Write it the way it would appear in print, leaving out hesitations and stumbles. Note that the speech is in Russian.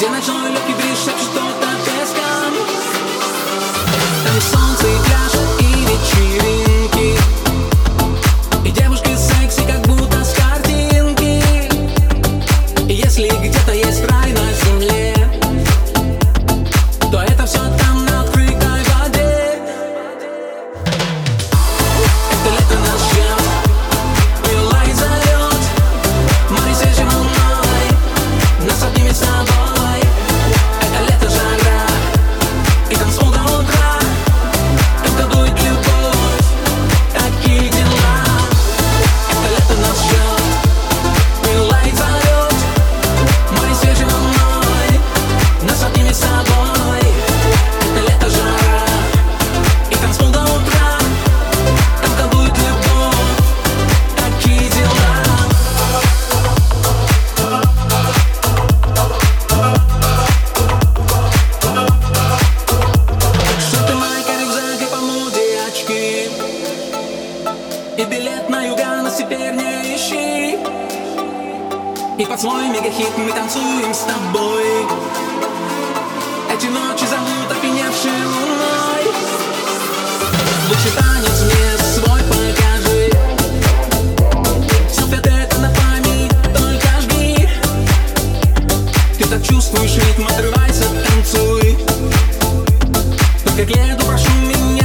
где ночной легкий бриз шепчет что-то песком. Там и солнце, и пляж, и вечеринки, и девушки секси, как будто с картинки. И если где-то есть рай на земле, то это все там на открытой воде. Это лето нас ждет, пила и зовет, море свежей волной нас обнимет с собой. Это лето жара и танцпол до утра, когда дует любовь, такие дела. Это лето нас ждет, пила и зовет, море свежей волной нас обнимет с собой. Это лето жара и танцпол до утра, там колдует любовь, такие дела. Шорты, майка, рюкзак и по моде очки, и билет на юга нас теперь не ищи. И под свой мегахит мы танцуем с тобой. Эти ночи зовут опьяневшей луной. Лучший танец мне свой покажи. Селфи это на память, только жги. Ты так чувствуешь ритм, отрывайся, танцуй. Только к лету прошу меня